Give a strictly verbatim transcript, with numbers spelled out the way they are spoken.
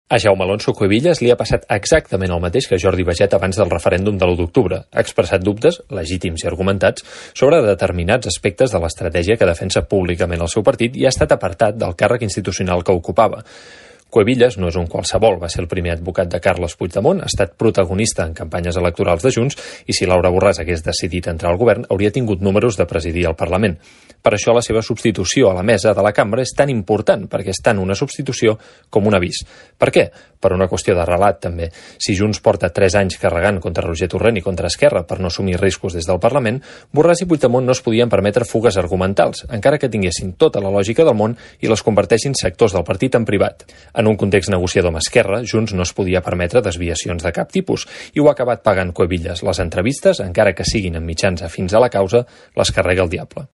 A Jaume Alonso Cuevillas li ha passat exactament el mateix que Jordi Baiget abans del referèndum de l'u d'octubre. Ha expressat dubtes, legítims i argumentats, sobre determinats aspectes de l'estratègia que defensa públicament el seu partit i ha estat apartat del càrrec institucional que ocupava. Cuevillas no és un qualsevol, va ser el primer advocat de Carles Puigdemont, ha estat protagonista en campanyes electorals de Junts i si Laura Borràs hagués decidit entrar al govern hauria tingut números de presidir el Parlament. Per això la seva substitució a la mesa de la cambra és tan important, perquè és tant una substitució com un avís. Per què? Per una qüestió de relat, també. Si Junts porta tres anys carregant contra Roger Torrent i contra Esquerra per no assumir riscos des del Parlament, Borràs i Puigdemont no es podien permetre fugues argumentals, encara que tinguessin tota la lògica del món i les converteixin sectors del partit en privat. En un context negociador amb Esquerra, Junts no es podia permetre desviacions de cap tipus i ho ha acabat pagant Cuevillas. Les entrevistes, encara que siguin en mitjans afins a la causa, les carrega el diable.